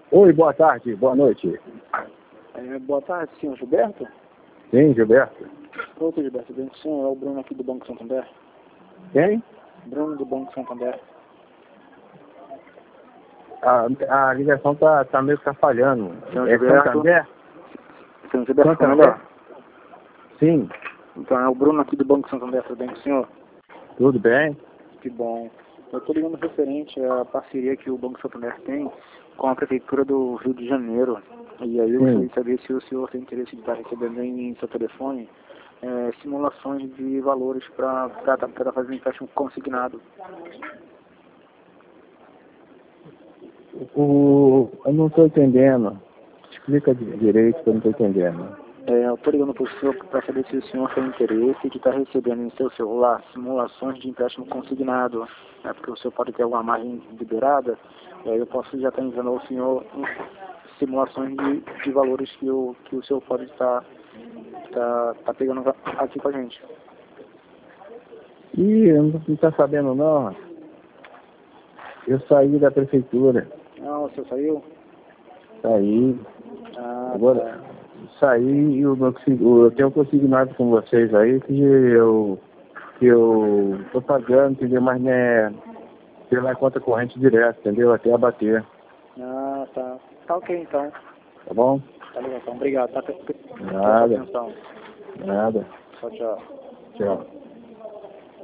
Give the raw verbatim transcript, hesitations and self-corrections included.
Oi, boa tarde, boa noite. É, boa tarde, senhor Gilberto. Sim, Gilberto. Oi, Gilberto, bem, senhor, é o Bruno aqui do Banco Santander. Quem? Bruno do Banco Santander. A, a ligação tá, tá meio que tá falhando. Senhor É Gilberto. Santander? Senhor Gilberto, tá Santander? melhor? Sim, Então, é o Bruno aqui do Banco Santander, tudo bem com o senhor? tudo bem. Que bom. Eu estou ligando referente à parceria que o Banco Santander tem com a Prefeitura do Rio de Janeiro. E aí eu Sim. gostaria de saber se o senhor tem interesse de estar recebendo em seu telefone é, simulações de valores para estar fazendo empréstimo consignado. O, eu não estou entendendo. Explica di- direito que eu não estou entendendo. É, eu estou ligando para o senhor para saber se o senhor tem interesse de estar recebendo em seu celular simulações de empréstimo consignado, né, porque o senhor pode ter alguma margem liberada, e aí eu posso já estar enviando ao senhor simulações de, de valores que o, que o senhor pode estar tá, tá pegando aqui com a gente. Ih, eu não está sabendo não. Eu saí da prefeitura. Ah, o senhor saiu? Saí. Ah, Agora, tá. saí e o meu consi- o- eu tenho consignado com vocês aí que eu que eu tô pagando, entendeu? Mas não é pela conta corrente direta, entendeu? Até abater. Ah, tá. Tá ok então. Tá bom? Tá legal, então. Obrigado, tá? Pela Nada, atenção. nada. Tchau, tchau. Tchau.